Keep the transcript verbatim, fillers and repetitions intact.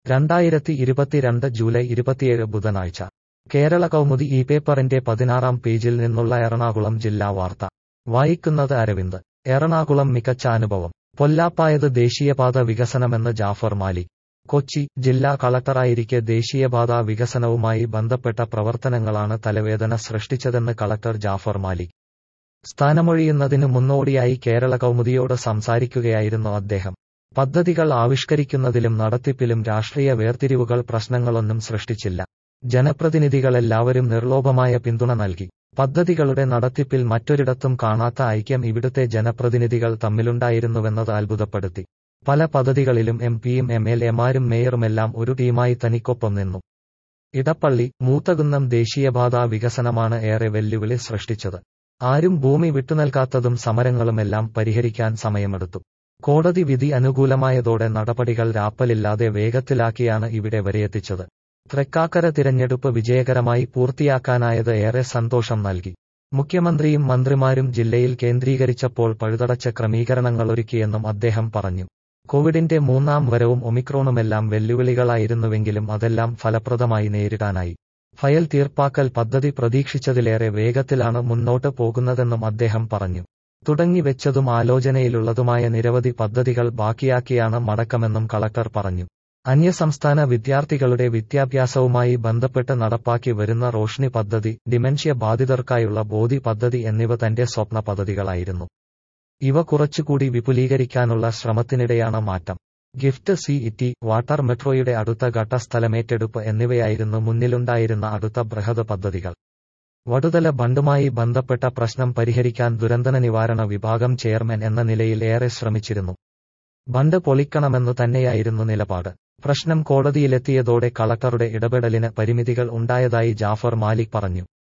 രണ്ടായിരത്തി ഇരുപത്തിരണ്ട് ജൂലൈ ഇരുപത്തിയേഴ് ബുധനാഴ്ച കേരള കൗമുദി ഈ പേപ്പറിന്റെ പതിനാറാം പേജിൽ നിന്നുള്ള എറണാകുളം ജില്ലാ വാർത്ത വായിക്കുന്നത് അരവിന്ദ്. എറണാകുളം മികച്ച അനുഭവം. പൊല്ലാപ്പായത് ദേശീയപാത വികസനമെന്ന് ജാഫർ മാലിക്. കൊച്ചി ജില്ലാ കളക്ടറായിരിക്കെ ദേശീയപാത വികസനവുമായി ബന്ധപ്പെട്ട പ്രവർത്തനങ്ങളാണ് തലവേദന സൃഷ്ടിച്ചതെന്ന് കളക്ടർ ജാഫർ മാലിക്. സ്ഥാനമൊഴിയുന്നതിന് മുന്നോടിയായി കേരള കൗമുദിയോട് സംസാരിക്കുകയായിരുന്നു അദ്ദേഹം. പദ്ധതികൾ ആവിഷ്കരിക്കുന്നതിലും നടത്തിപ്പിലും രാഷ്ട്രീയ വേർതിരിവുകൾ പ്രശ്നങ്ങളൊന്നും സൃഷ്ടിച്ചില്ല. ജനപ്രതിനിധികളെല്ലാവരും നിർലോഭമായ പിന്തുണ നൽകി. പദ്ധതികളുടെ നടത്തിപ്പിൽ മറ്റൊരിടത്തും കാണാത്ത ഐക്യം ഇവിടുത്തെ ജനപ്രതിനിധികൾ തമ്മിലുണ്ടായിരുന്നുവെന്നത് അത്ഭുതപ്പെടുത്തി. പല പദ്ധതികളിലും എം പിയും എം എൽ എമാരും മേയറുമെല്ലാം ഒരു ടീമായി തനിക്കൊപ്പം നിന്നു. ഇടപ്പള്ളി മൂത്തകുന്നം ദേശീയപാത വികസനമാണ് ഏറെ വെല്ലുവിളി സൃഷ്ടിച്ചത്. ആരും ഭൂമി വിട്ടുനൽകാത്തതും സമരങ്ങളുമെല്ലാം പരിഹരിക്കാൻ സമയമെടുത്തു. കോടതി വിധി അനുകൂലമായതോടെ നടപടികൾ രാപ്പലില്ലാതെ വേഗത്തിലാക്കിയാണ് ഇവിടെ വരെയെത്തിച്ചത്. തൃക്കാക്കര തിരഞ്ഞെടുപ്പ് വിജയകരമായി പൂർത്തിയാക്കാനായത് ഏറെ സന്തോഷം നൽകി. മുഖ്യമന്ത്രിയും മന്ത്രിമാരും ജില്ലയിൽ കേന്ദ്രീകരിച്ചപ്പോൾ പഴുതടച്ച ക്രമീകരണങ്ങളൊരുക്കിയെന്നും അദ്ദേഹം പറഞ്ഞു. കോവിഡിന്റെ മൂന്നാം വരവും ഒമിക്രോണുമെല്ലാം വെല്ലുവിളികളായിരുന്നുവെങ്കിലും അതെല്ലാം ഫലപ്രദമായി നേരിടാനായി. ഫയൽ തീർപ്പാക്കൽ പദ്ധതി പ്രതീക്ഷിച്ചതിലേറെ വേഗത്തിലാണ് മുന്നോട്ട് പോകുന്നതെന്നും അദ്ദേഹം പറഞ്ഞു. തുടങ്ങിവെച്ചതും ആലോചനയിലുള്ളതുമായ നിരവധി പദ്ധതികൾ ബാക്കിയാക്കിയാണ് മടക്കമെന്നും കളക്ടർ പറഞ്ഞു. അന്യസംസ്ഥാന വിദ്യാർത്ഥികളുടെ വിദ്യാഭ്യാസവുമായി ബന്ധപ്പെട്ട് നടപ്പാക്കി വരുന്ന റോഷ്നി പദ്ധതി, ഡിമെൻഷ്യ ബാധിതർക്കായുള്ള ബോധി പദ്ധതി എന്നിവ തന്റെ സ്വപ്ന പദ്ധതികളായിരുന്നു. ഇവ കുറച്ചുകൂടി വിപുലീകരിക്കാനുള്ള ശ്രമത്തിനിടെയാണ് മാറ്റം. ഗിഫ്റ്റ് സി ഇറ്റി, വാട്ടർ മെട്രോയുടെ അടുത്ത ഘട്ട സ്ഥലമേറ്റെടുപ്പ് എന്നിവയായിരുന്നു മുന്നിലുണ്ടായിരുന്ന അടുത്ത ബൃഹത് പദ്ധതികൾ. വടുതല ബണ്ടുമായി ബന്ധപ്പെട്ട പ്രശ്നം പരിഹരിക്കാൻ ദുരന്ത നിവാരണ വിഭാഗം ചെയർമാൻ എന്ന നിലയിൽ ഏറെ ശ്രമിച്ചിരുന്നു. ബണ്ട് പൊളിക്കണമെന്നു തന്നെയായിരുന്നു നിലപാട്. പ്രശ്നം കോടതിയിലെത്തിയതോടെ കളക്ടറുടെ ഇടപെടലിന് പരിമിതികൾ ഉണ്ടായതായി ജാഫർ മാലിക് പറഞ്ഞു.